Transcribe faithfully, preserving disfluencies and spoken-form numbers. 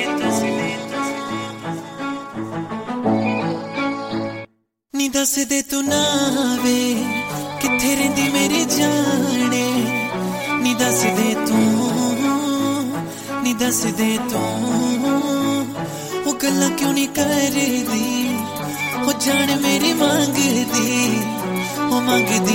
नी दस दे तू ना वे किथे रहिंदी मेरी जाने नी दस दे तू नी दस दे तू ओ गल्लां क्यों नहीं करदी ओ जान मेरी मांगदी ओ मांगदी